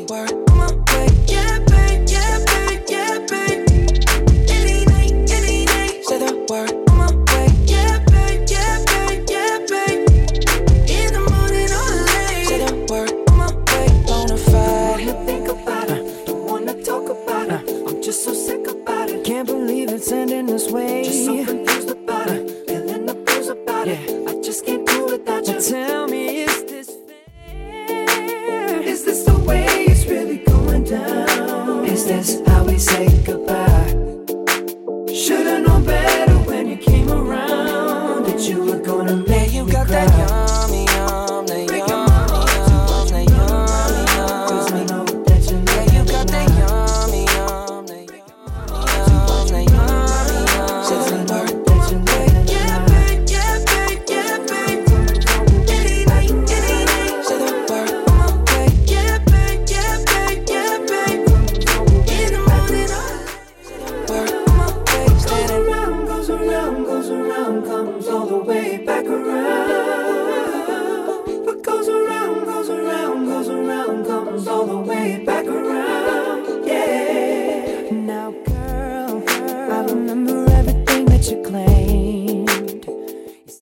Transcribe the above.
word on my way. Yeah, babe, yeah, babe, yeah, babe. Any night, say the word on my way. Yeah, babe, yeah, babe, yeah, babe. In the morning or late, say the word on my way. Bonafide. Don't wanna think about it, don't wanna talk about it. I'm just so sick about it. Can't believe it's ending this way. Just so confused about it, feeling the blues about it. I just can't do without you. But tell me, is this fair? Is this the way it's really going down? Is this how we say goodbye? Should've known better when you came around that you were gonna make You me got cry. that yummy, yum, that yummy, yum, that yummy, yum. 'Cause I know that you Yeah, love you me got that now. yummy, yum, that yummy, yum, that yummy, yum. Say the word on my way. Yeah, babe, yeah, babe, yeah, babe. Any night, say the word on my way. Yeah, babe, yeah, babe, yeah, babe. In the morning, say the word on my way. Goes around, goes around, goes around, comes all the way back.